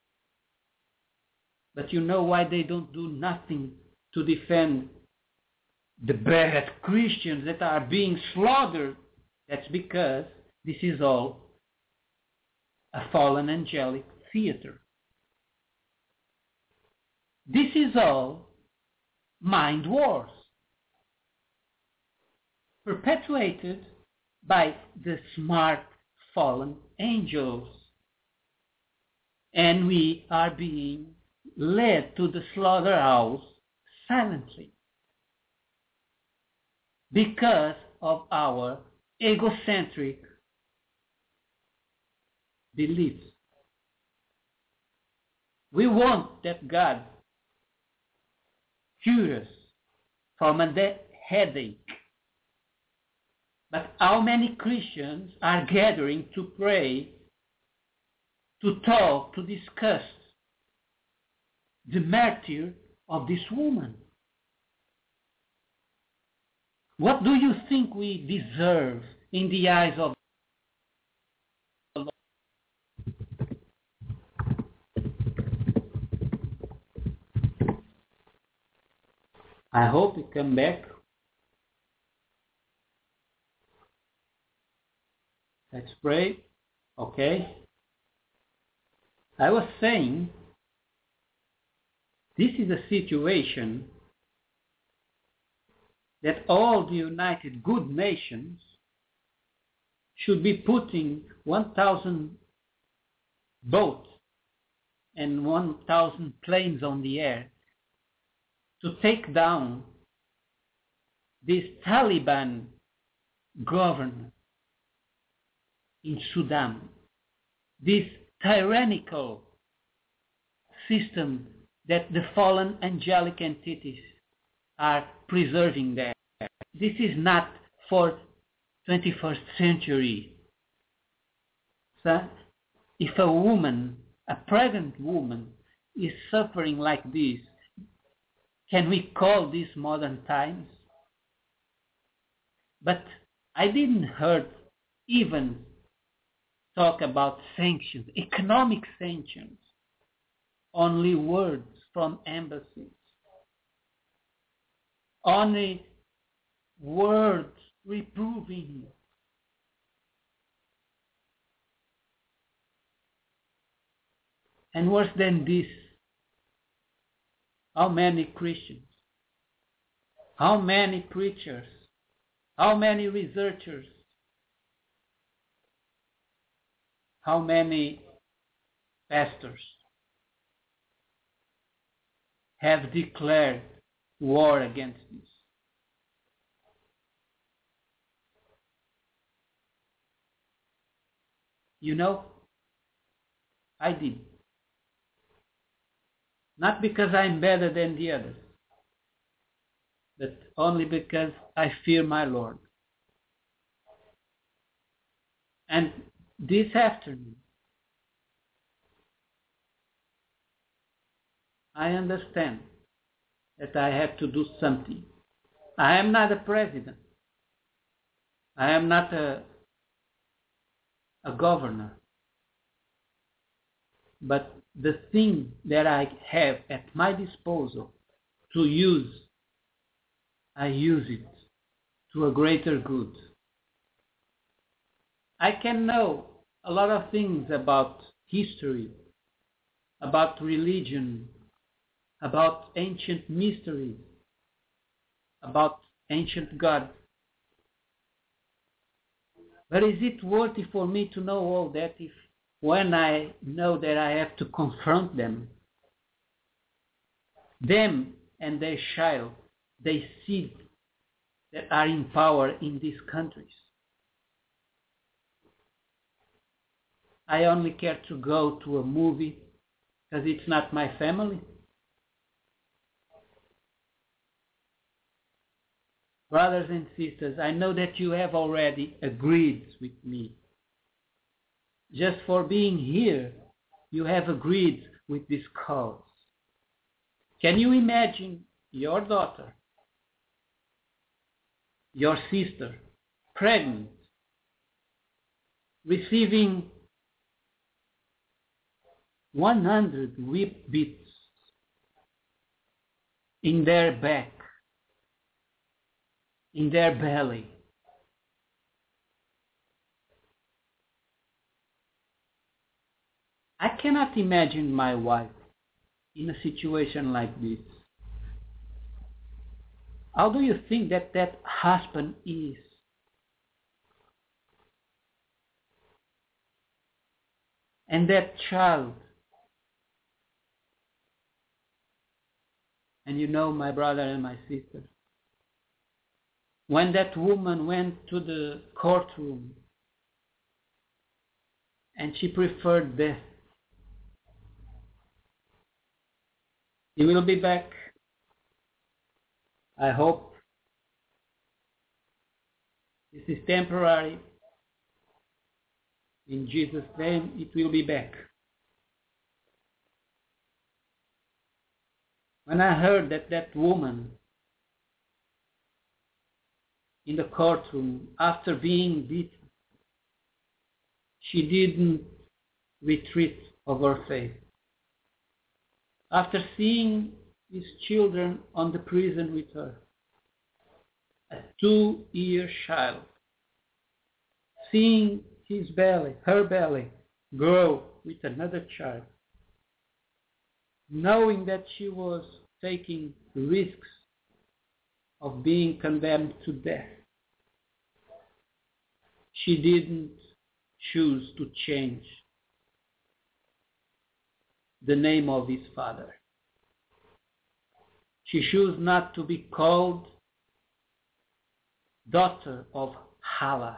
but you know why they don't do nothing to defend the bad Christians that are being slaughtered? That's because this is all a fallen angelic theater. This is all mind wars perpetuated by the smart fallen angels. And we are being led to the slaughterhouse silently because of our egocentric beliefs. We want that God cure us from a de- headache. But how many Christians are gathering to pray, to talk, to discuss the martyr of this woman? What do you think we deserve in the eyes of the Lord? I hope you come back. Let's pray. Okay. I was saying, this is a situation that all the United Good Nations should be putting one thousand boats and one thousand planes on the air to take down this Taliban government in Sudan, this tyrannical system that the fallen angelic entities are preserving there. This is not for twenty-first century. So if a woman, a pregnant woman, is suffering like this, can we call this modern times? But I didn't hear even talk about sanctions, economic sanctions, only words from embassies, only words reproving. And worse than this, how many Christians, how many preachers, how many researchers, how many pastors have declared war against this? You know, I did. Not because I'm better than the others, but only because I fear my Lord. And this afternoon, I understand that I have to do something. I am not a president. I am not a, a governor. But the thing that I have at my disposal to use, I use it to a greater good. I can know a lot of things about history, about religion, about ancient mysteries, about ancient gods. But is it worthy for me to know all that if when I know that I have to confront them, them and their child, they see that are in power in these countries? I only care to go to a movie because it's not my family. Brothers and sisters, I know that you have already agreed with me. Just for being here, you have agreed with this cause. Can you imagine your daughter, your sister, pregnant, receiving one hundred whip beats in their back, in their belly. I cannot imagine my wife in a situation like this. How do you think that that husband is? And that child? And you know, my brother and my sister, when that woman went to the courtroom and she preferred death, he will be back. I hope this is temporary. In Jesus' name, it will be back. When I heard that that woman in the courtroom, after being beaten, she didn't retreat of her faith. After seeing his children on the prison with her, a two-year child, seeing his belly, her belly, grow with another child, knowing that she was taking risks of being condemned to death, she didn't choose to change the name of his father. She chose not to be called daughter of Hala,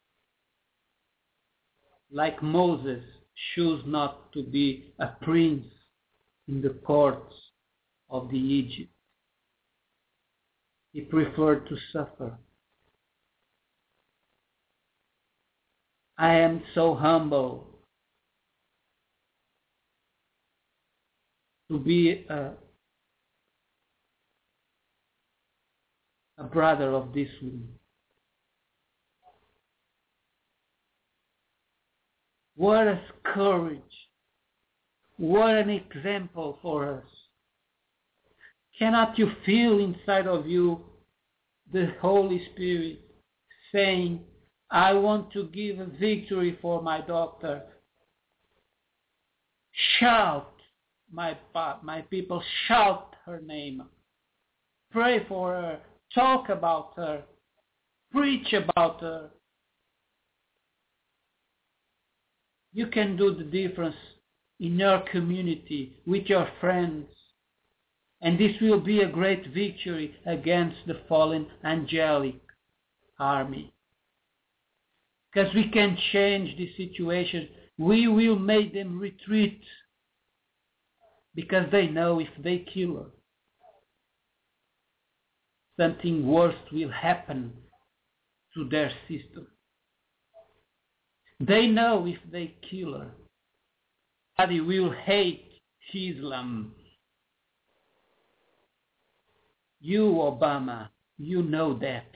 like Moses chose not to be a prince in the courts of the Egypt. He preferred to suffer. I am so humble to be a, a brother of this woman. What a courage. What an example for us. Cannot you feel inside of you the Holy Spirit saying, I want to give a victory for my daughter. Shout, my, my people, shout her name. Pray for her. Talk about her. Preach about her. You can do the difference in your community, with your friends. And this will be a great victory against the fallen angelic army. Because we can change the situation. We will make them retreat. Because they know if they kill her, something worse will happen to their system. They know if they kill her, everybody will hate Islam. You, Obama, you know that.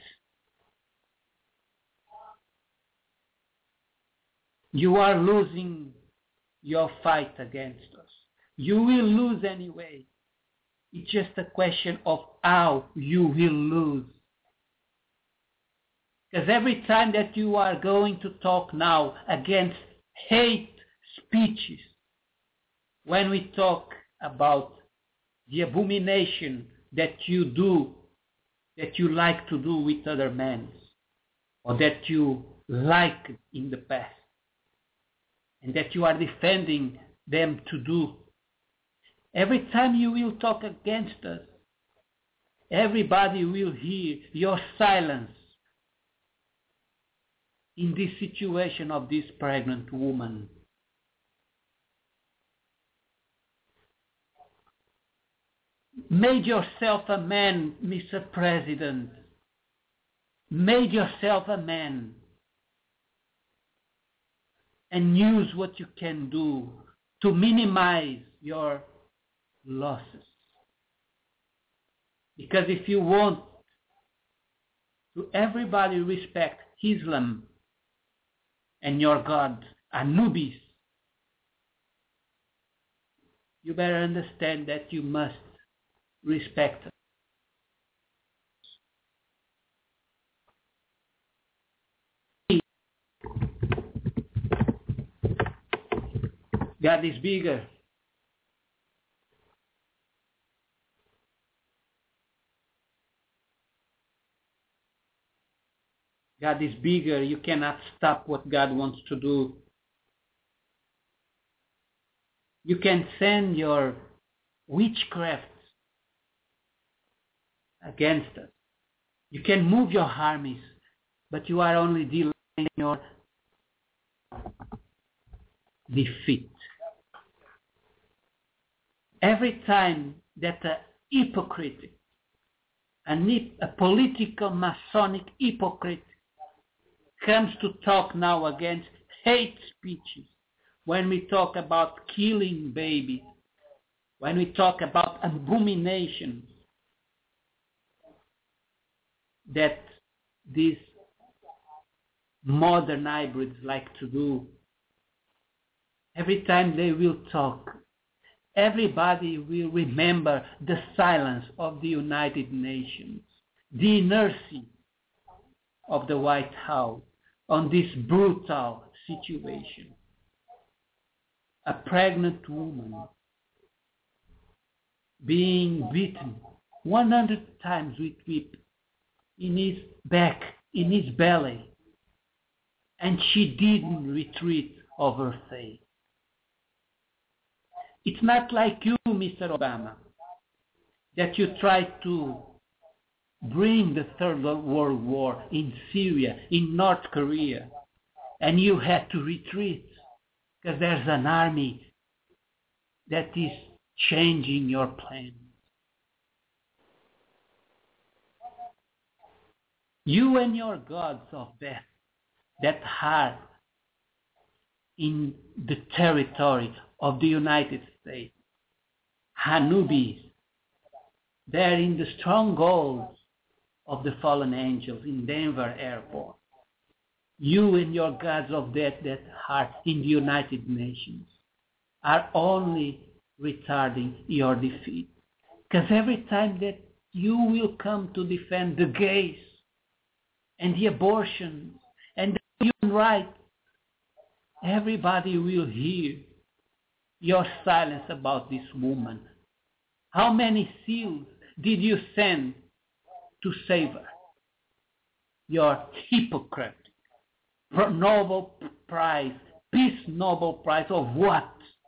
You are losing your fight against us. You will lose anyway. It's just a question of how you will lose. Because every time that you are going to talk now against hate speeches, when we talk about the abomination that you do, that you like to do with other men, or that you liked in the past, and that you are defending them to do, every time you will talk against us, everybody will hear your silence in this situation of this pregnant woman. Make yourself a man, Mister President. Make yourself a man. And use what you can do to minimize your losses. Because if you want to everybody respect Islam and your God Anubis, you better understand that you must respect us. God is bigger. God is bigger. You cannot stop what God wants to do. You can send your witchcraft against us. You can move your armies, but you are only delaying your defeat. Every time that a hypocrite, a, a political Masonic hypocrite comes to talk now against hate speeches, when we talk about killing babies, when we talk about abominations that these modern hybrids like to do, every time they will talk, everybody will remember the silence of the United Nations, the inertia of the White House on this brutal situation. A pregnant woman being beaten one hundred times with whip in his back, in his belly, and she didn't retreat of her faith. It's not like you, Mister Obama, that you tried to bring the Third World War in Syria, in North Korea, and you had to retreat because there's an army that is changing your plans. You and your gods of death that are in the territory of the United States, Anubis, they're in the strongholds of the fallen angels in Denver Airport. You and your gods of death that are in the United Nations are only retarding your defeat. Because every time that you will come to defend the gays and the abortions and the human rights, everybody will hear your silence about this woman. How many seals did you send to save her? Your hypocrite. Nobel Prize, Peace Nobel Prize of what?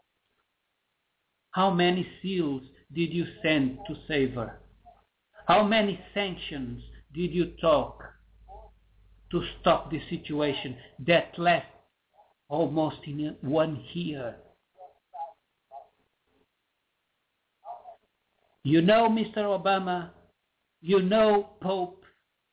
How many seals did you send to save her? How many sanctions did you talk to stop the situation that lasted almost in one year? You know, Mister Obama, you know, Pope,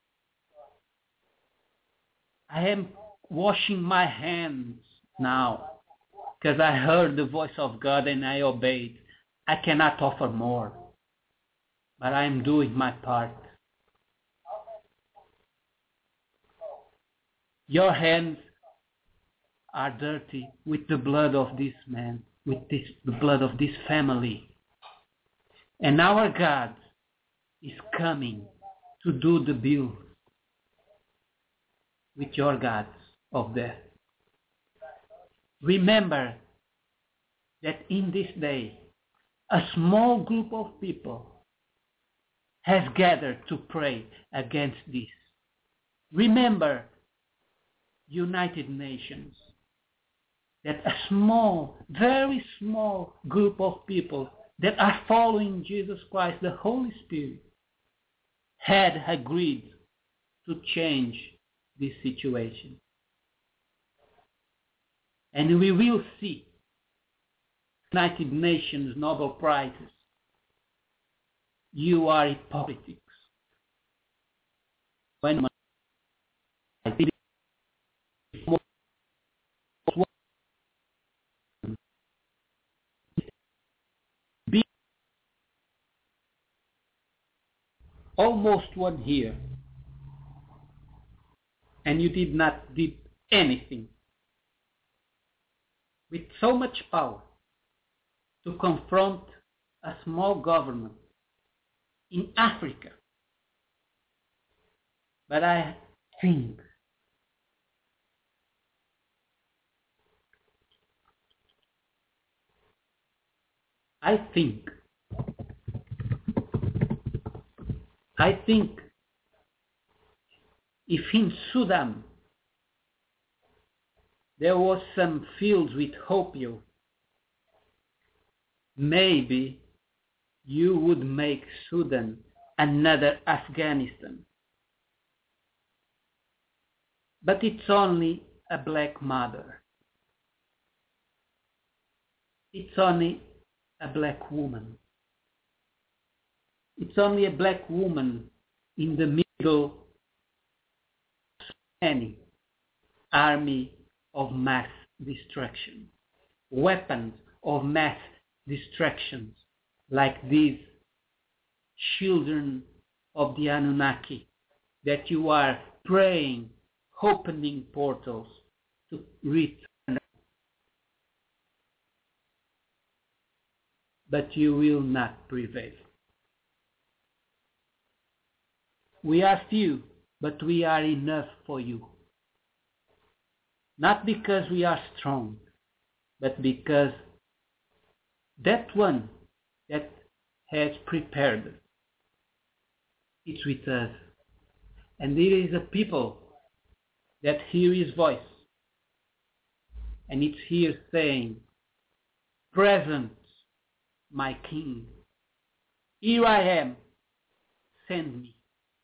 I am washing my hands now because I heard the voice of God and I obeyed. I cannot offer more, but I am doing my part. Your hands are dirty with the blood of this man, with this, the blood of this family. And our God is coming to do the bill with your gods of death. Remember that in this day, a small group of people has gathered to pray against this. Remember, United Nations, that a small, very small group of people that are following Jesus Christ, the Holy Spirit, had agreed to change this situation. And we will see United Nations Nobel Prizes. You are hypocrites. When almost one year, and you did not did anything with so much power to confront a small government in Africa. But I think I think I think if in Sudan there was some fields with opium, maybe you would make Sudan another Afghanistan. But it's only a black mother. It's only a black woman. It's only a black woman in the middle of any army of mass destruction, weapons of mass destructions like these children of the Anunnaki that you are praying, opening portals to return. But you will not prevail. We are few, but we are enough for you. Not because we are strong, but because that one that has prepared is with us. And there is a people that hear his voice. And it's here saying, present, my King. Here I am, send me.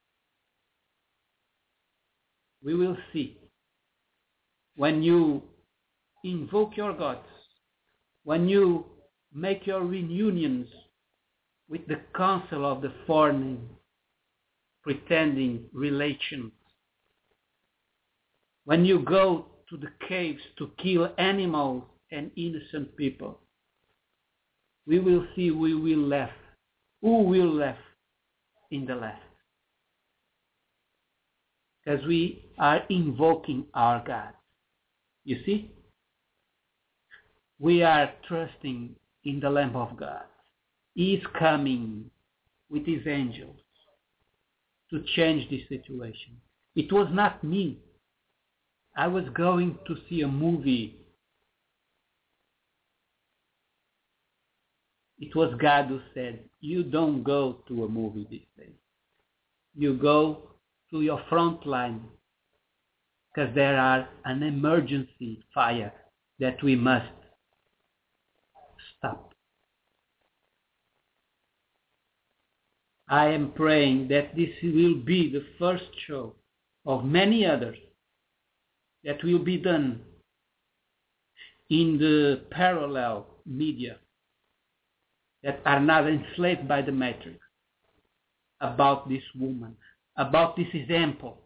We will see. When you invoke your gods, when you make your reunions with the council of the foreign pretending relations, when you go to the caves to kill animals and innocent people, we will see we will laugh. Who will laugh in the last? Because we are invoking our God. You see? We are trusting in the Lamb of God. He is coming with his angels to change this situation. It was not me. I was going to see a movie. It was God who said, you don't go to a movie these days. You go to your front line because there are an emergency fire that we must stop. I am praying that this will be the first show of many others that will be done in the parallel media that are not enslaved by the matrix about this woman, about this example.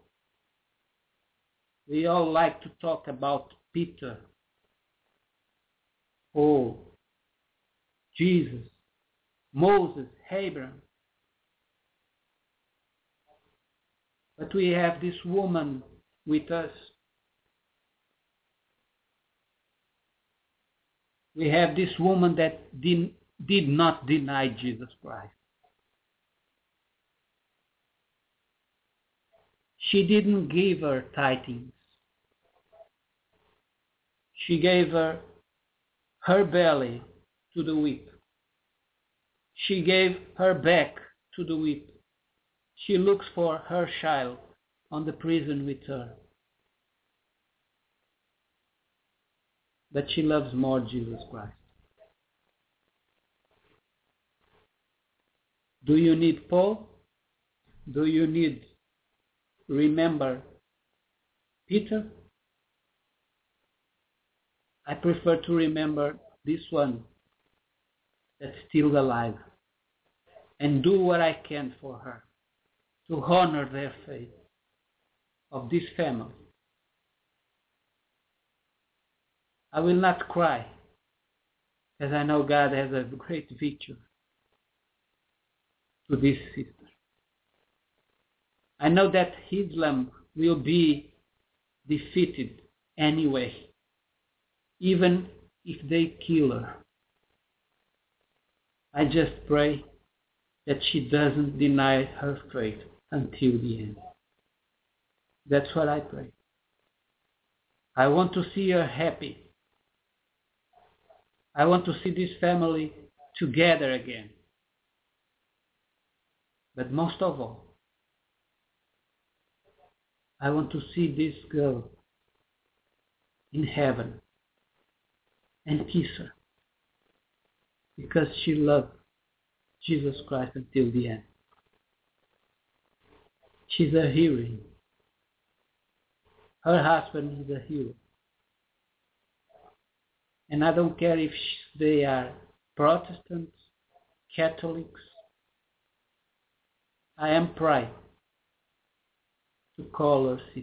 We all like to talk about Peter, Paul, Jesus, Moses, Abraham. But we have this woman with us. We have this woman that did, did not deny Jesus Christ. She didn't give her tithings. She gave her her belly to the whip. She gave her back to the whip. She looks for her child on the prison with her. But she loves more Jesus Christ. Do you need Paul? Do you need remember Peter? I prefer to remember this one that's still alive and do what I can for her to honor their faith of this family. I will not cry because I know God has a great victory to this sister. I know that Islam will be defeated anyway, even if they kill her. I just pray that she doesn't deny her faith until the end. That's what I pray. I want to see her happy. I want to see this family together again. But most of all, I want to see this girl in heaven and kiss her, because she loved Jesus Christ until the end. She's a hero. Her husband is a hero. And I don't care if they are Protestants, Catholics. I am proud to call her sister.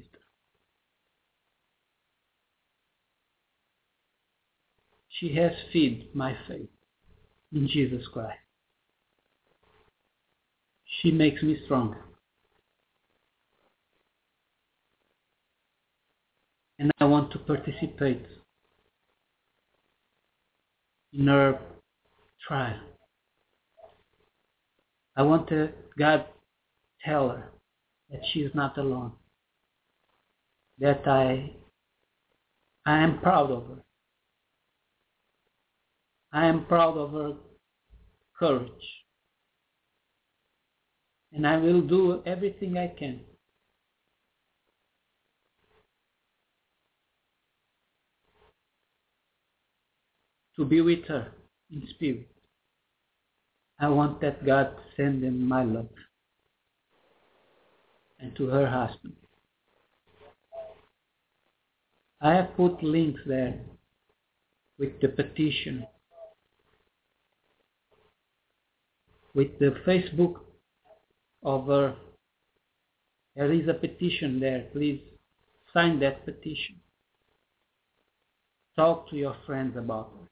She has fed my faith in Jesus Christ. She makes me stronger. And I want to participate in her trial. I want to, God tell her that she is not alone. That I, I am proud of her. I am proud of her courage. And I will do everything I can to be with her in spirit. I want that God send them my love, and to her husband. I have put links there with the petition, with the Facebook of her. There is a petition there. Please sign that petition. Talk to your friends about her.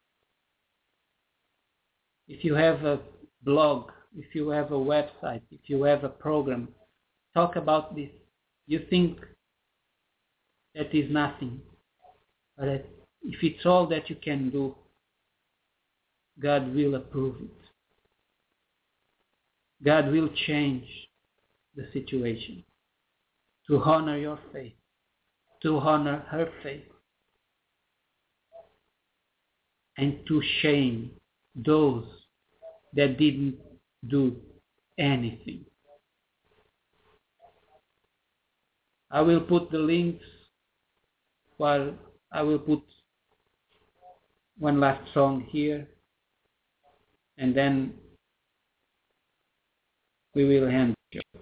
If you have a blog, if you have a website, if you have a program, talk about this. You think that is nothing, but if it's all that you can do, God will approve it. God will change the situation to honor your faith, to honor her faith, and to shame those that didn't do anything. I will put the links, while I will put one last song here, and then we will end.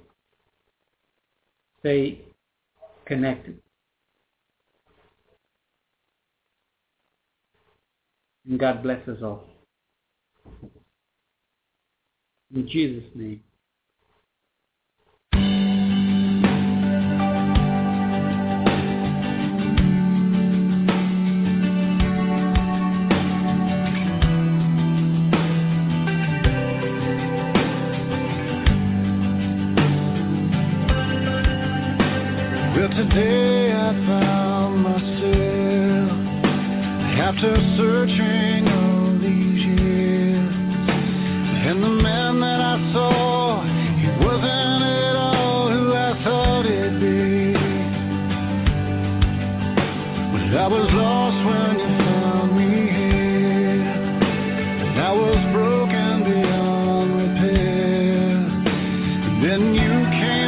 Stay connected. And God bless us all. In Jesus' name. Well, today I found myself after searching all these years, and the man that I saw, he wasn't at all who I thought he'd be. But I was lost when you found me here, and I was broken beyond repair. And then you came